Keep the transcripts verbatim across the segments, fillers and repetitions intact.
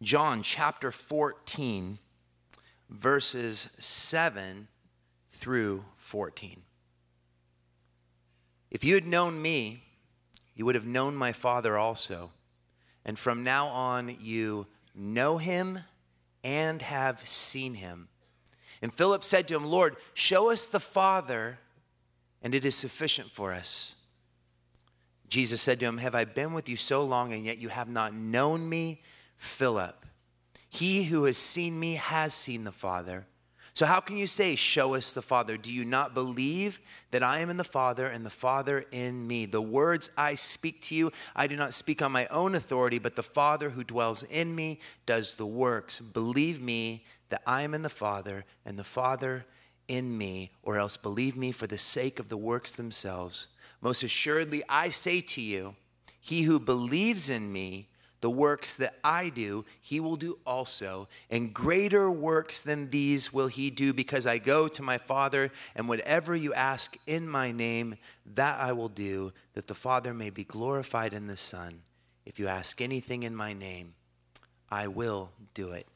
John chapter fourteen, verses seven through fourteen. If you had known me, you would have known my Father also. And from now on, you know him and have seen him. And Philip said to him, Lord, show us the Father, and it is sufficient for us. Jesus said to him, have I been with you so long, and yet you have not known me, Philip? He who has seen me has seen the Father. So how can you say, show us the Father? Do you not believe that I am in the Father and the Father in me? The words I speak to you, I do not speak on my own authority, but the Father who dwells in me does the works. Believe me that I am in the Father and the Father in me, or else believe me for the sake of the works themselves. Most assuredly, I say to you, he who believes in me, the works that I do, he will do also, and greater works than these will he do, because I go to my Father, and whatever you ask in my name, that I will do, that the Father may be glorified in the Son. If you ask anything in my name, I will do it.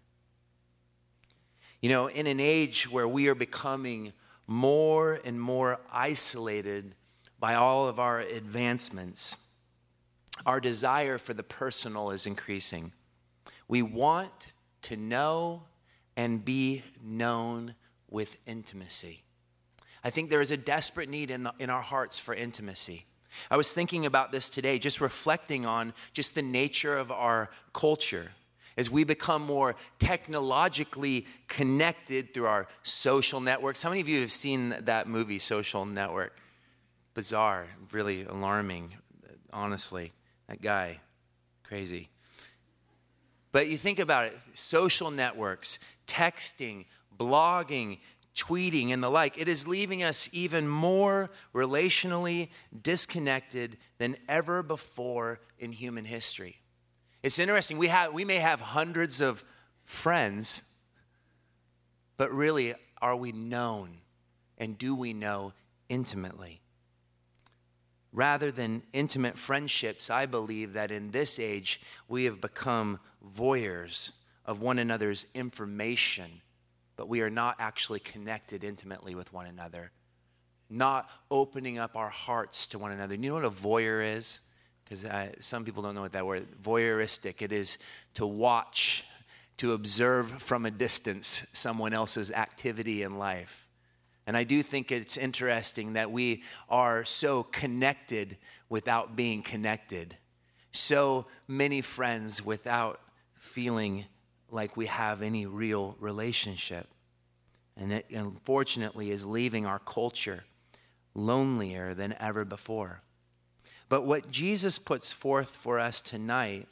You know, in an age where we are becoming more and more isolated by all of our advancements, our desire for the personal is increasing. We want to know and be known with intimacy. I think there is a desperate need in, the, in our hearts for intimacy. I was thinking about this today, just reflecting on just the nature of our culture. As we become more technologically connected through our social networks. How many of you have seen that movie, Social Network? Bizarre, really alarming, honestly. That guy, crazy. But you think about it, social networks, texting, blogging, tweeting, and the like, it is leaving us even more relationally disconnected than ever before in human history. It's interesting, we have we may have hundreds of friends, but really, are we known? And do we know intimately? Rather than intimate friendships, I believe that in this age, we have become voyeurs of one another's information, but we are not actually connected intimately with one another, not opening up our hearts to one another. You know what a voyeur is? Because uh, some people don't know what that word, voyeuristic. It is to watch, to observe from a distance someone else's activity in life. And I do think it's interesting that we are so connected without being connected. So many friends without feeling like we have any real relationship. And it unfortunately is leaving our culture lonelier than ever before. But what Jesus puts forth for us tonight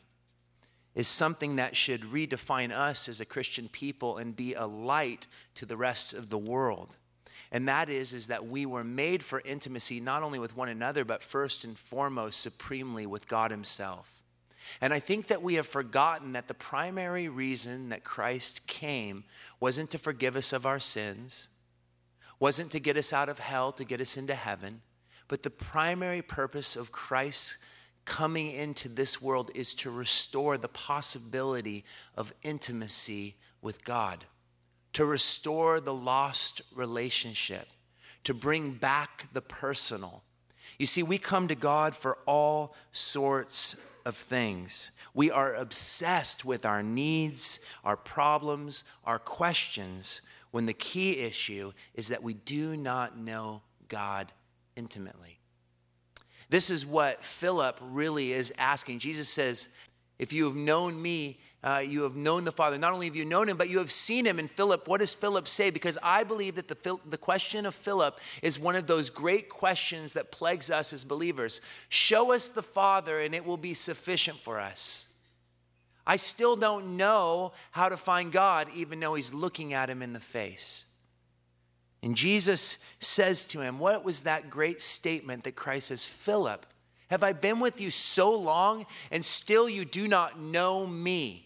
is something that should redefine us as a Christian people and be a light to the rest of the world. And that is, is that we were made for intimacy not only with one another, but first and foremost, supremely with God himself. And I think that we have forgotten that the primary reason that Christ came wasn't to forgive us of our sins, wasn't to get us out of hell, to get us into heaven, but the primary purpose of Christ coming into this world is to restore the possibility of intimacy with God, to restore the lost relationship, to bring back the personal. You see, we come to God for all sorts of things. We are obsessed with our needs, our problems, our questions, when the key issue is that we do not know God intimately. This is what Philip really is asking. Jesus says, if you have known me, uh, you have known the Father. Not only have you known him, but you have seen him. And Philip, what does Philip say? Because I believe that the, the question of Philip is one of those great questions that plagues us as believers. Show us the Father and it will be sufficient for us. I still don't know how to find God, even though he's looking at him in the face. And Jesus says to him, what was that great statement that Christ says, Philip, have I been with you so long and still you do not know me?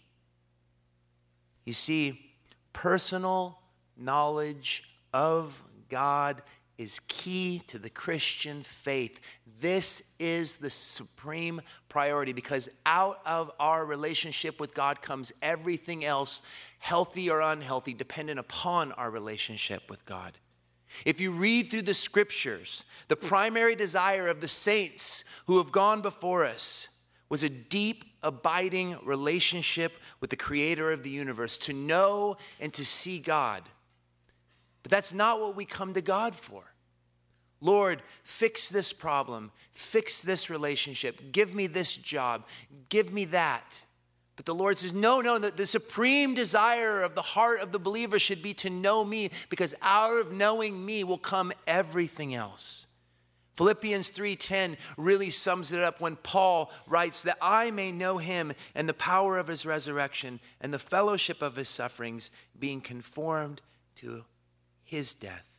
You see, personal knowledge of God is key to the Christian faith. This is the supreme priority because out of our relationship with God comes everything else, healthy or unhealthy, dependent upon our relationship with God. If you read through the scriptures, the primary desire of the saints who have gone before us was a deep, abiding relationship with the creator of the universe, to know and to see God. But that's not what we come to God for. Lord, fix this problem, fix this relationship, give me this job, give me that. But the Lord says, no, no, the, the supreme desire of the heart of the believer should be to know me, because out of knowing me will come everything else. Philippians three ten really sums it up when Paul writes that I may know him and the power of his resurrection and the fellowship of his sufferings, being conformed to his death.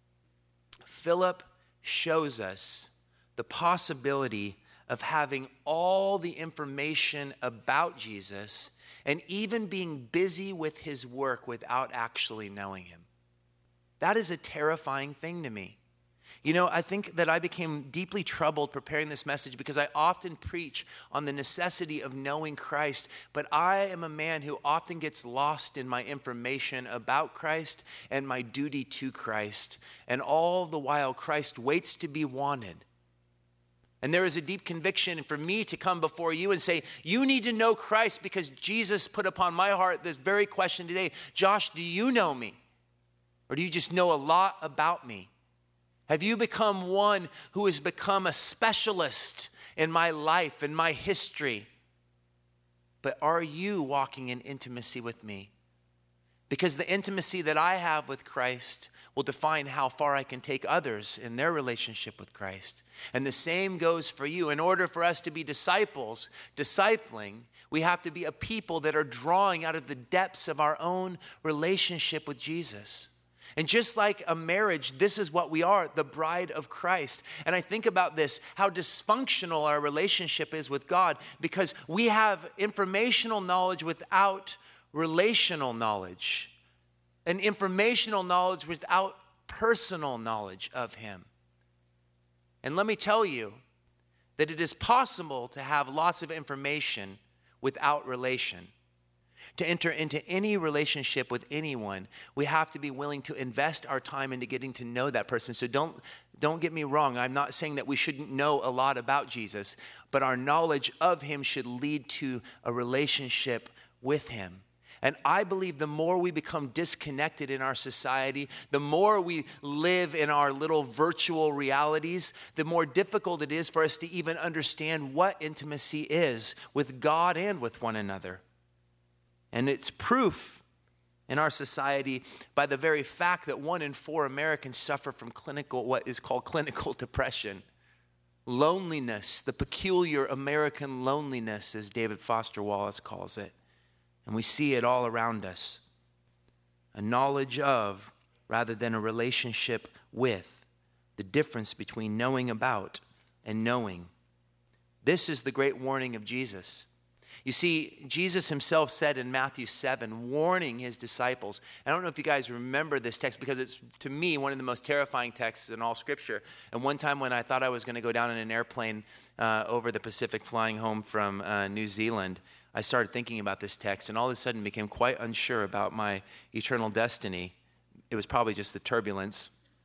Philip shows us the possibility of having all the information about Jesus and even being busy with his work without actually knowing him. That is a terrifying thing to me. You know, I think that I became deeply troubled preparing this message because I often preach on the necessity of knowing Christ, but I am a man who often gets lost in my information about Christ and my duty to Christ, and all the while Christ waits to be wanted. And there is a deep conviction for me to come before you and say, you need to know Christ, because Jesus put upon my heart this very question today. Josh, do you know me? Or do you just know a lot about me? Have you become one who has become a specialist in my life, in my history? But are you walking in intimacy with me? Because the intimacy that I have with Christ will define how far I can take others in their relationship with Christ. And the same goes for you. In order for us to be disciples, discipling, we have to be a people that are drawing out of the depths of our own relationship with Jesus. And just like a marriage, this is what we are, the bride of Christ. And I think about this, how dysfunctional our relationship is with God, because we have informational knowledge without relational knowledge, and informational knowledge without personal knowledge of him. And let me tell you that it is possible to have lots of information without relation. To enter into any relationship with anyone, we have to be willing to invest our time into getting to know that person. So don't, don't get me wrong. I'm not saying that we shouldn't know a lot about Jesus, but our knowledge of him should lead to a relationship with him. And I believe the more we become disconnected in our society, the more we live in our little virtual realities, the more difficult it is for us to even understand what intimacy is with God and with one another. And it's proof in our society by the very fact that one in four Americans suffer from clinical, what is called clinical depression. Loneliness, the peculiar American loneliness, as David Foster Wallace calls it. And we see it all around us. A knowledge of, rather than a relationship with, the difference between knowing about and knowing. This is the great warning of Jesus. You see, Jesus himself said in Matthew seven, warning his disciples. I don't know if you guys remember this text, because it's, to me, one of the most terrifying texts in all Scripture. And one time when I thought I was going to go down in an airplane uh, over the Pacific flying home from uh, New Zealand, I started thinking about this text and all of a sudden became quite unsure about my eternal destiny. It was probably just the turbulence.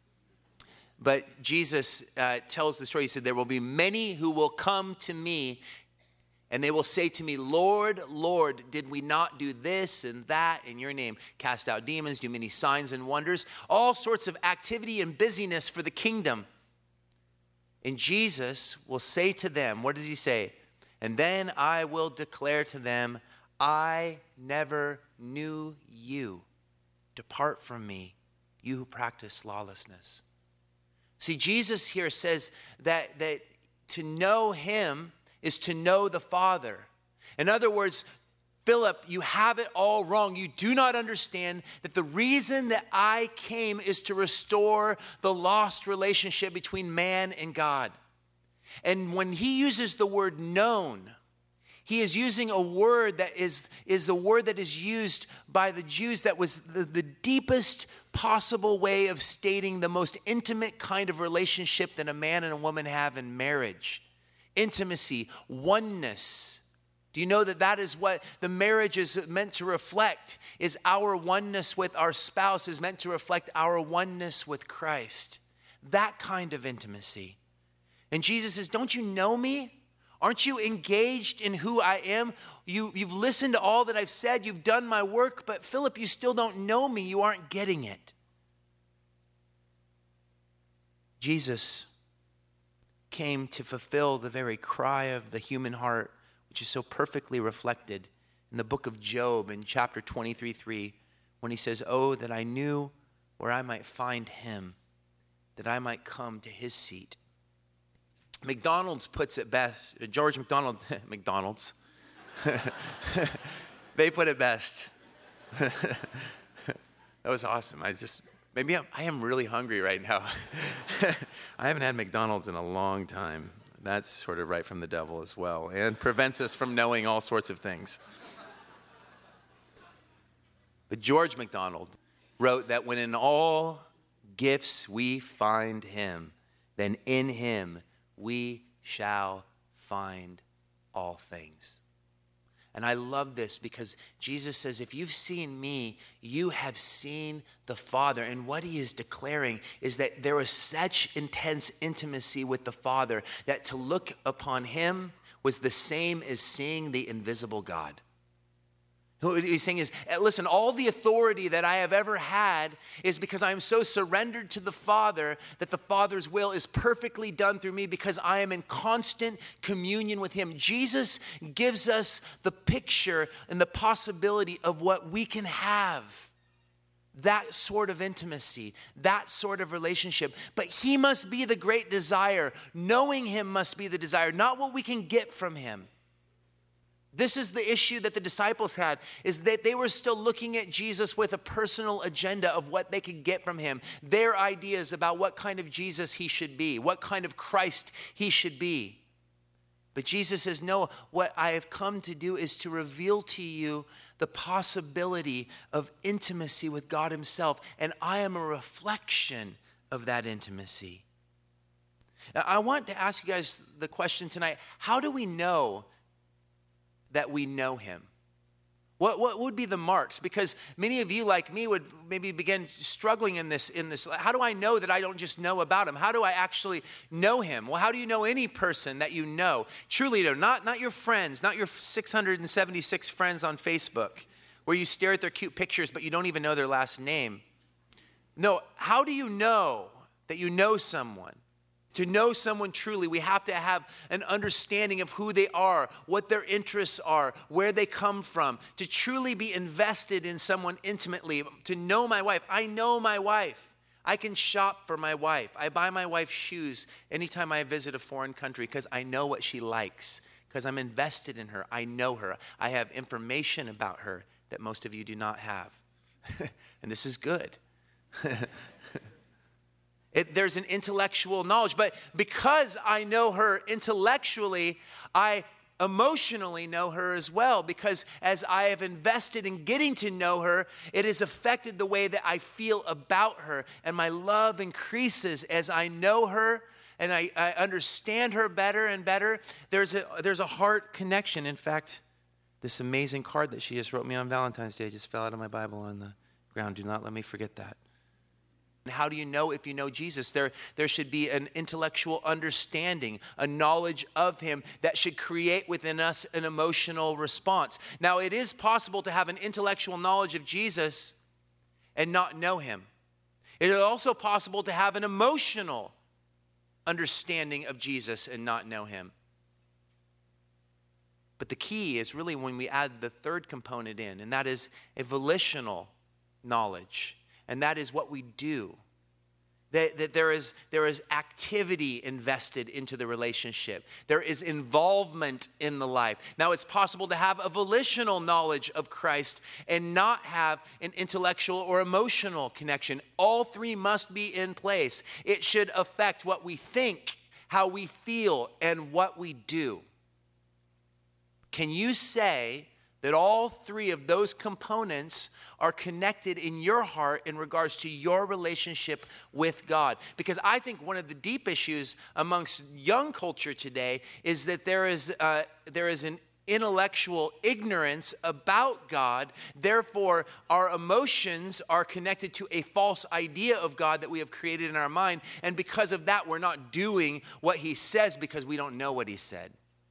But Jesus uh, tells the story. He said, there will be many who will come to me, and they will say to me, Lord, Lord, did we not do this and that in your name? Cast out demons, do many signs and wonders, all sorts of activity and busyness for the kingdom. And Jesus will say to them, what does he say? And then I will declare to them, I never knew you. Depart from me, you who practice lawlessness. See, Jesus here says that, that to know him is to know the Father. In other words, Philip, you have it all wrong. You do not understand that the reason that I came is to restore the lost relationship between man and God. And when he uses the word known, He is using a word that is, is a word that is used by the Jews that was the, the deepest possible way of stating the most intimate kind of relationship that a man and a woman have in marriage. Intimacy, oneness. Do you know that that is what the marriage is meant to reflect? Is our oneness with our spouse is meant to reflect our oneness with Christ. That kind of intimacy. And Jesus says, don't you know me? Aren't you engaged in who I am? You, you've listened to all that I've said. You've done my work. But Philip, you still don't know me. You aren't getting it. Jesus came to fulfill the very cry of the human heart, which is so perfectly reflected in the book of Job in chapter twenty-three three, when he says, oh, that I knew where I might find him, that I might come to his seat. McDonald's puts it best. George McDonald, McDonald's, they put it best. That was awesome. I just, maybe I'm, I am really hungry right now. I haven't had McDonald's in a long time. That's sort of right from the devil as well, and prevents us from knowing all sorts of things. But George MacDonald wrote that when in all gifts we find him, then in him we shall find all things. And I love this because Jesus says, if you've seen me, you have seen the Father. And what he is declaring is that there was such intense intimacy with the Father that to look upon him was the same as seeing the invisible God. What he's saying is, listen, all the authority that I have ever had is because I am so surrendered to the Father that the Father's will is perfectly done through me because I am in constant communion with him. Jesus gives us the picture and the possibility of what we can have. That sort of intimacy, that sort of relationship. But he must be the great desire. Knowing him must be the desire, not what we can get from him. This is the issue that the disciples had, is that they were still looking at Jesus with a personal agenda of what they could get from him. Their ideas about what kind of Jesus he should be, what kind of Christ he should be. But Jesus says, no, what I have come to do is to reveal to you the possibility of intimacy with God himself. And I am a reflection of that intimacy. Now, I want to ask you guys the question tonight, how do we know that we know him? What, what would be the marks? Because many of you, like me, would maybe begin struggling in this, in this. How do I know that I don't just know about him? How do I actually know him? Well, how do you know any person that you know? Truly know, not, not your friends, not your six hundred seventy-six friends on Facebook, where you stare at their cute pictures, but you don't even know their last name. No, how do you know that you know someone? To know someone truly, we have to have an understanding of who they are, what their interests are, where they come from. To truly be invested in someone intimately, to know my wife. I know my wife. I can shop for my wife. I buy my wife shoes anytime I visit a foreign country because I know what she likes, because I'm invested in her. I know her. I have information about her that most of you do not have. And this is good. It, there's an intellectual knowledge, but because I know her intellectually, I emotionally know her as well, because as I have invested in getting to know her, it has affected the way that I feel about her, and my love increases as I know her and I, I understand her better and better. There's a, there's a heart connection. In fact, this amazing card that she just wrote me on Valentine's Day just fell out of my Bible on the ground. Do not let me forget that. How do you know if you know Jesus? There, there should be an intellectual understanding, a knowledge of him that should create within us an emotional response. Now, it is possible to have an intellectual knowledge of Jesus and not know him. It is also possible to have an emotional understanding of Jesus and not know him. But the key is really when we add the third component in, and that is a volitional knowledge. And that is what we do. That, that there is, there is activity invested into the relationship. There is involvement in the life. Now, it's possible to have a volitional knowledge of Christ and not have an intellectual or emotional connection. All three must be in place. It should affect what we think, how we feel, and what we do. Can you say that all three of those components are connected in your heart in regards to your relationship with God? Because I think one of the deep issues amongst young culture today is that there is uh, there is an intellectual ignorance about God. Therefore, our emotions are connected to a false idea of God that we have created in our mind. And because of that, we're not doing what he says because we don't know what he said.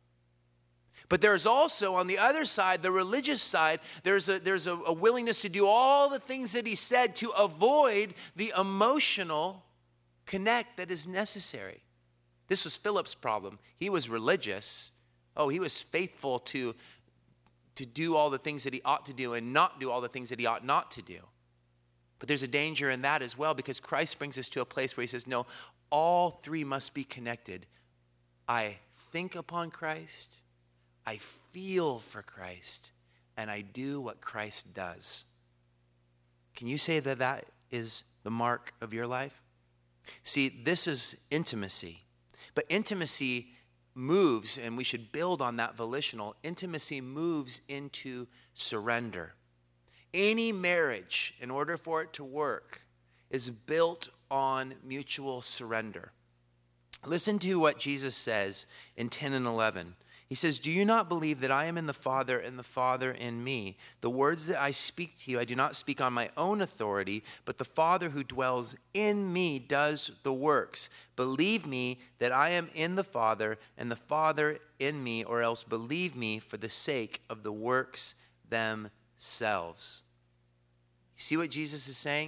But there's also, on the other side, the religious side, there's a, there's a, a willingness to do all the things that he said to avoid the emotional connect that is necessary. This was Philip's problem. He was religious. Oh, he was faithful to, to do all the things that he ought to do and not do all the things that he ought not to do. But there's a danger in that as well, because Christ brings us to a place where he says, no, all three must be connected. I think upon Christ, I feel for Christ, and I do what Christ does. Can you say that that is the mark of your life? See, this is intimacy. But intimacy moves, and we should build on that volitional. Intimacy moves into surrender. Any marriage, in order for it to work, is built on mutual surrender. Listen to what Jesus says in ten and eleven. He says, do you not believe that I am in the Father and the Father in me? The words that I speak to you, I do not speak on my own authority, but the Father who dwells in me does the works. Believe me that I am in the Father and the Father in me, or else believe me for the sake of the works themselves. You see what Jesus is saying?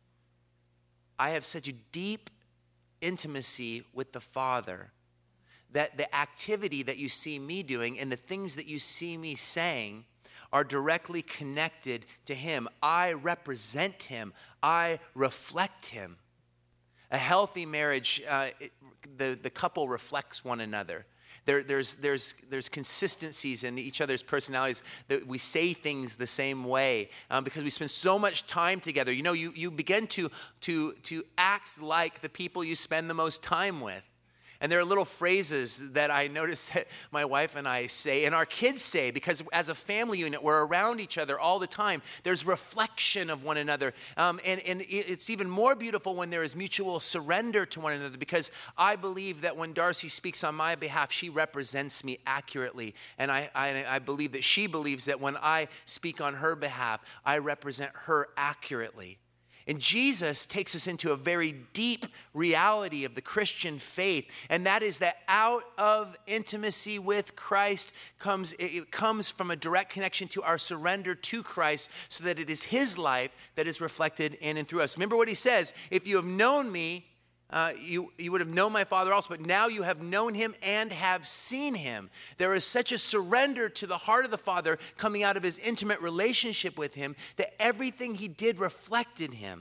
I have such a deep intimacy with the Father that the activity that you see me doing and the things that you see me saying are directly connected to him. I represent him. I reflect him. A healthy marriage, uh, it, the, the couple reflects one another. There, there's, there's, there's consistencies in each other's personalities, that we say things the same way um, because we spend so much time together. You know, you, you begin to, to, to act like the people you spend the most time with. And there are little phrases that I notice that my wife and I say, and our kids say, because as a family unit, we're around each other all the time. There's reflection of one another. Um, and, and it's even more beautiful when there is mutual surrender to one another, because I believe that when Darcy speaks on my behalf, she represents me accurately. And I, I, I believe that she believes that when I speak on her behalf, I represent her accurately. And Jesus takes us into a very deep reality of the Christian faith, and that is that out of intimacy with Christ comes, it comes from a direct connection to our surrender to Christ, so that it is his life that is reflected in and through us. Remember what he says, if you have known me, Uh, you, you would have known my Father also, but now you have known him and have seen him. There is such a surrender to the heart of the Father coming out of his intimate relationship with him that everything he did reflected him.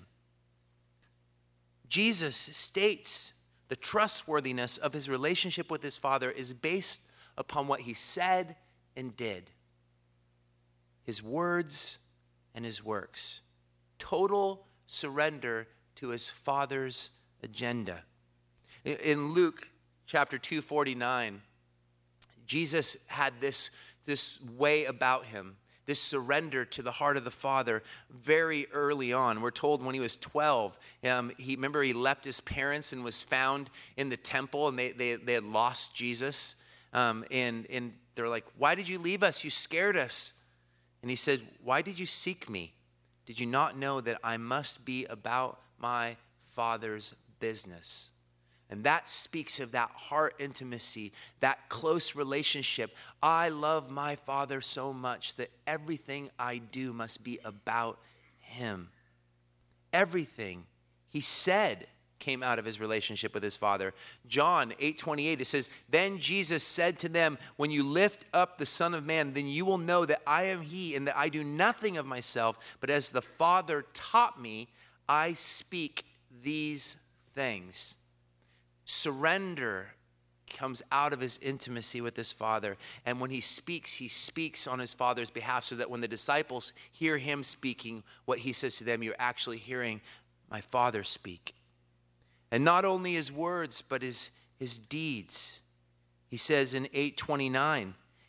Jesus states the trustworthiness of his relationship with his Father is based upon what he said and did. His words and his works. Total surrender to his Father's agenda. In Luke chapter two forty-nine, Jesus had this, this way about him, this surrender to the heart of the Father very early on. We're told when he was twelve, um, he remember he left his parents and was found in the temple, and they, they, they had lost Jesus. Um, and, and they're like, why did you leave us? You scared us. And he said, why did you seek me? Did you not know that I must be about my Father's business? And that speaks of that heart intimacy, that close relationship. I love my Father so much that everything I do must be about him. Everything he said came out of his relationship with his Father. John eight twenty-eight, it says, then Jesus said to them, when you lift up the Son of Man, then you will know that I am he, and that I do nothing of myself, but as the Father taught me, I speak these things. Surrender comes out of his intimacy with his Father. And when he speaks, he speaks on his Father's behalf, so that when the disciples hear him speaking, what he says to them, you're actually hearing my Father speak. And not only his words, but his, his deeds. He says in eight twenty-nine,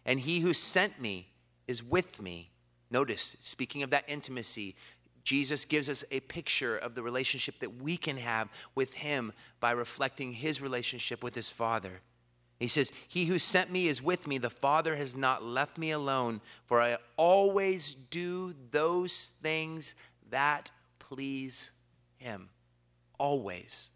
and he who sent me is with me. Notice, speaking of that intimacy, Jesus gives us a picture of the relationship that we can have with him by reflecting his relationship with his Father. He says, he who sent me is with me. The Father has not left me alone, for I always do those things that please him. Always.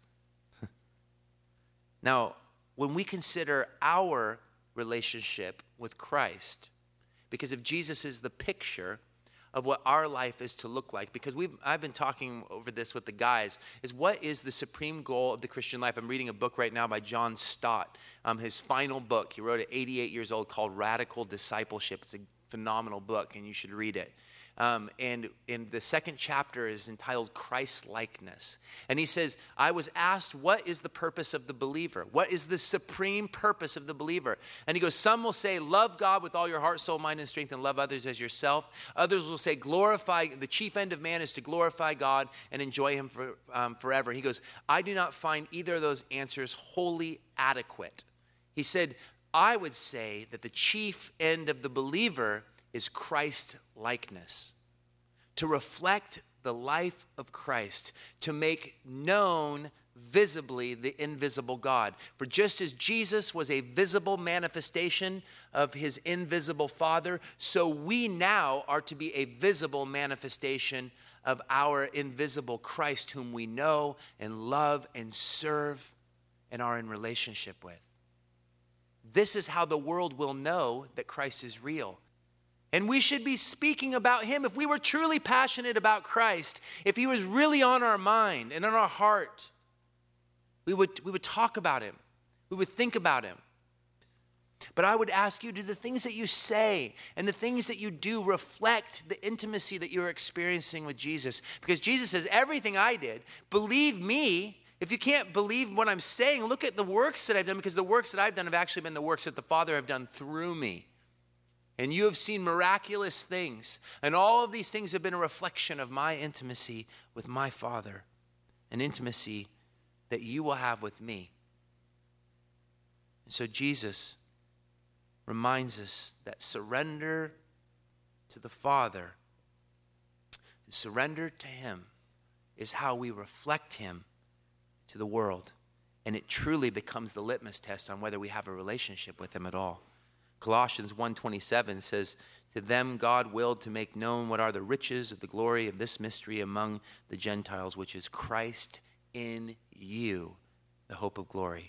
Now, when we consider our relationship with Christ, because if Jesus is the picture of what our life is to look like, because we've I've been talking over this with the guys, is what is the supreme goal of the Christian life? I'm reading a book right now by John Stott, um, his final book. He wrote it at eighty-eight years old, called Radical Discipleship. It's a phenomenal book, and you should read it. Um, and, and the second chapter is entitled Christ-likeness. And he says, I was asked, what is the purpose of the believer? What is the supreme purpose of the believer? And he goes, some will say, love God with all your heart, soul, mind, and strength, and love others as yourself. Others will say, glorify, the chief end of man is to glorify God and enjoy him for, um, forever. He goes, I do not find either of those answers wholly adequate. He said, I would say that the chief end of the believer is Christ-likeness, to reflect the life of Christ, to make known visibly the invisible God. For just as Jesus was a visible manifestation of his invisible Father, so we now are to be a visible manifestation of our invisible Christ, whom we know and love and serve and are in relationship with. This is how the world will know that Christ is real. And we should be speaking about him. If we were truly passionate about Christ, if he was really on our mind and on our heart, we would, we would talk about him. We would think about him. But I would ask you, do the things that you say and the things that you do reflect the intimacy that you're experiencing with Jesus? Because Jesus says, everything I did, believe me. If you can't believe what I'm saying, look at the works that I've done, because the works that I've done have actually been the works that the Father have done through me. And you have seen miraculous things. And all of these things have been a reflection of my intimacy with my Father. An intimacy that you will have with me. And so Jesus reminds us that surrender to the Father, surrender to him, is how we reflect him to the world. And it truly becomes the litmus test on whether we have a relationship with him at all. Colossians one twenty-seven says, to them God willed to make known what are the riches of the glory of this mystery among the Gentiles, which is Christ in you, the hope of glory.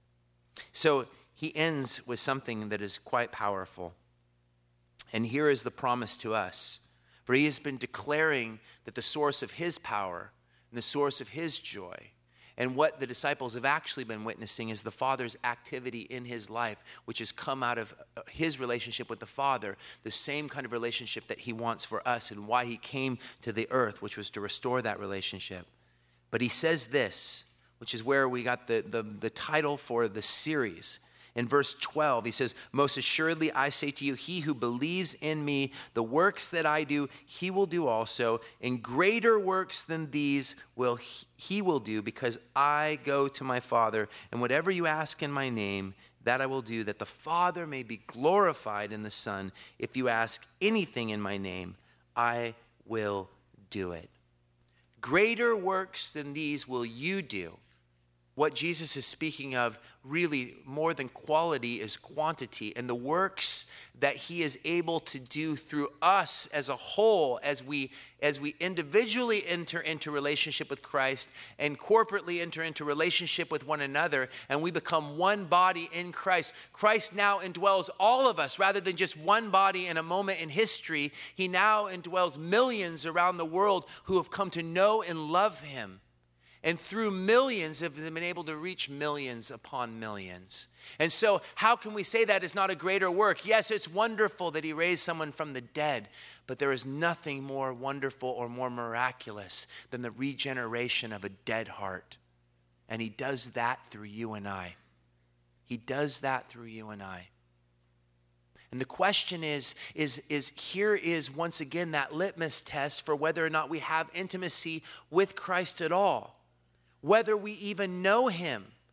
So he ends with something that is quite powerful. And here is the promise to us. For he has been declaring that the source of his power and the source of his joy, and what the disciples have actually been witnessing, is the Father's activity in his life, which has come out of his relationship with the Father, the same kind of relationship that he wants for us, and why he came to the earth, which was to restore that relationship. But he says this, which is where we got the, the, the title for the series. In verse twelve, he says, most assuredly I say to you, he who believes in me, the works that I do, he will do also. And greater works than these will he, he will do, because I go to my Father. And whatever you ask in my name, that I will do, that the Father may be glorified in the Son. If you ask anything in my name, I will do it. Greater works than these will you do. What Jesus is speaking of, really more than quality, is quantity. And the works that he is able to do through us as a whole, as we as we individually enter into relationship with Christ and corporately enter into relationship with one another, and we become one body in Christ. Christ now indwells all of us rather than just one body in a moment in history. He now indwells millions around the world who have come to know and love him. And through millions have been able to reach millions upon millions. And so how can we say that is not a greater work? Yes, it's wonderful that he raised someone from the dead, but there is nothing more wonderful or more miraculous than the regeneration of a dead heart. And he does that through you and I. He does that through you and I. And the question is, is, is here is once again that litmus test for whether or not we have intimacy with Christ at all. Whether we even know him.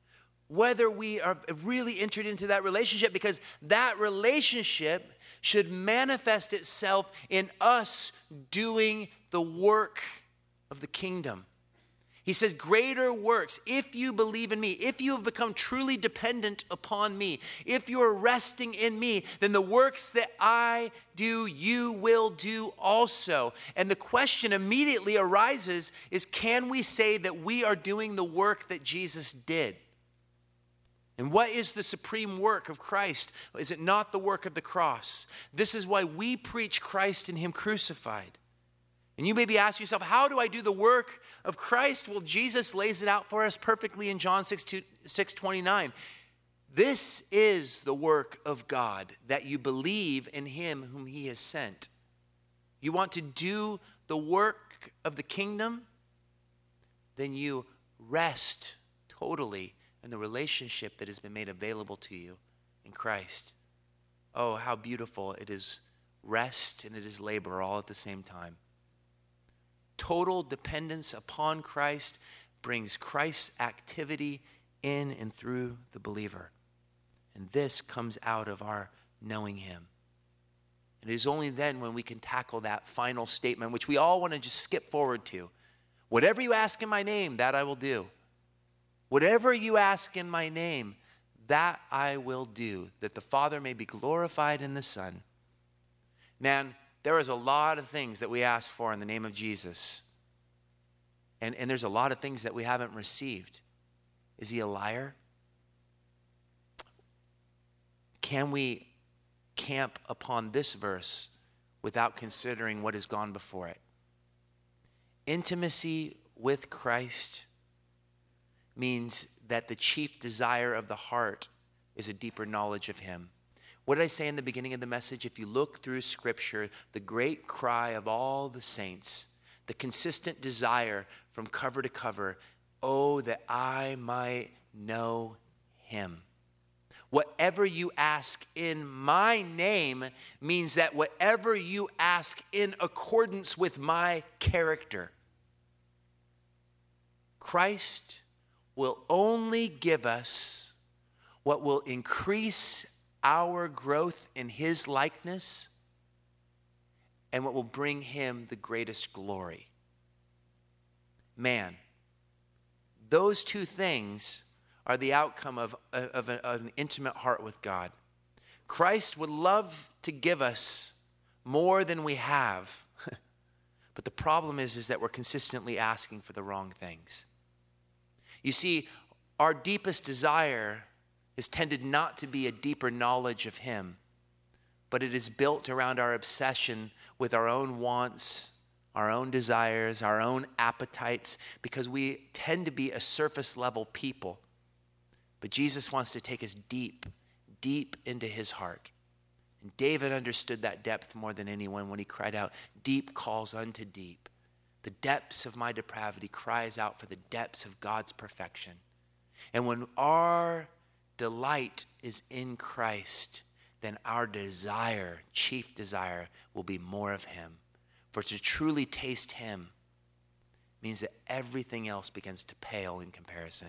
whether we are really entered into that relationship, because that relationship should manifest itself in us doing the work of the kingdom. He says, greater works, if you believe in me, if you have become truly dependent upon me, if you are resting in me, then the works that I do, you will do also. And the question immediately arises is, can we say that we are doing the work that Jesus did? And what is the supreme work of Christ? Is it not the work of the cross? This is why we preach Christ and him crucified. And you may be asking yourself, how do I do the work of Christ? Well, Jesus lays it out for us perfectly in John six twenty-nine. This is the work of God, that you believe in him whom he has sent. You want to do the work of the kingdom? Then you rest totally in the relationship that has been made available to you in Christ. Oh, how beautiful it is, rest and it is labor all at the same time. Total dependence upon Christ brings Christ's activity in and through the believer. And this comes out of our knowing him. And it is only then when we can tackle that final statement, which we all want to just skip forward to. Whatever you ask in my name, that I will do. Whatever you ask in my name, that I will do, that the Father may be glorified in the Son. Man, there is a lot of things that we ask for in the name of Jesus. And, and there's a lot of things that we haven't received. Is he a liar? Can we camp upon this verse without considering what has gone before it? Intimacy with Christ means that the chief desire of the heart is a deeper knowledge of him. What did I say in the beginning of the message? If you look through Scripture, the great cry of all the saints, the consistent desire from cover to cover, oh, that I might know him. Whatever you ask in my name means that whatever you ask in accordance with my character. Christ will only give us what will increase our growth in his likeness and what will bring him the greatest glory. Man, those two things are the outcome of, of, a, of an intimate heart with God. Christ would love to give us more than we have, but the problem is, is that we're consistently asking for the wrong things. You see, our deepest desire is tended not to be a deeper knowledge of him, but it is built around our obsession with our own wants, our own desires, our own appetites, because we tend to be a surface level people. But Jesus wants to take us deep, deep into his heart. And David understood that depth more than anyone when he cried out, deep calls unto deep. The depths of my depravity cries out for the depths of God's perfection. And when our delight is in Christ, then our desire, chief desire, will be more of him. For to truly taste him means that everything else begins to pale in comparison.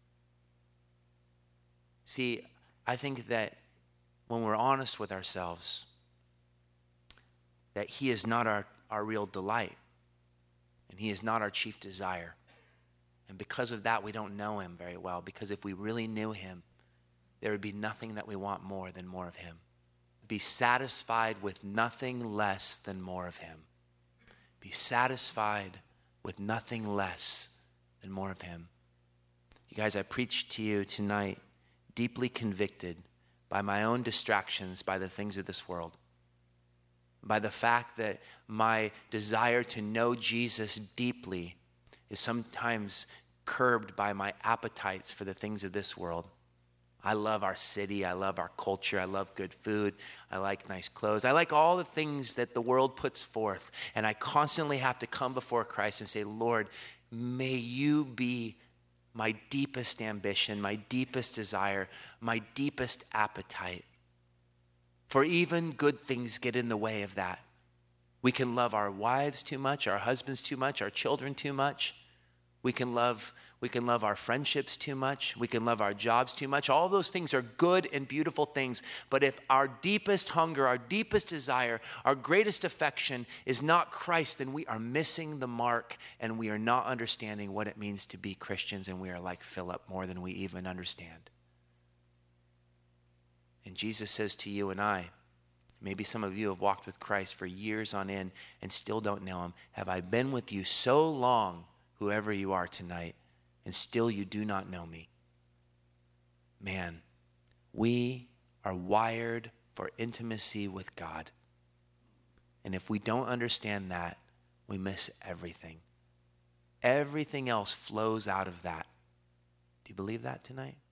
See, I think that when we're honest with ourselves, that he is not our, our real delight, and he is not our chief desire. And because of that, we don't know him very well, because if we really knew him, there would be nothing that we want more than more of him. Be satisfied with nothing less than more of him. Be satisfied with nothing less than more of him. You guys, I preach to you tonight, deeply convicted by my own distractions, by the things of this world, by the fact that my desire to know Jesus deeply is sometimes curbed by my appetites for the things of this world. I love our city. I love our culture. I love good food. I like nice clothes. I like all the things that the world puts forth. And I constantly have to come before Christ and say, Lord, may you be my deepest ambition, my deepest desire, my deepest appetite. For even good things get in the way of that. We can love our wives too much, our husbands too much, our children too much. We can love, we can love our friendships too much. We can love our jobs too much. All those things are good and beautiful things. But if our deepest hunger, our deepest desire, our greatest affection is not Christ, then we are missing the mark and we are not understanding what it means to be Christians, and we are like Philip more than we even understand. And Jesus says to you and I, maybe some of you have walked with Christ for years on end and still don't know him. Have I been with you so long, whoever you are tonight, and still you do not know me? Man, we are wired for intimacy with God. And if we don't understand that, we miss everything. Everything else flows out of that. Do you believe that tonight?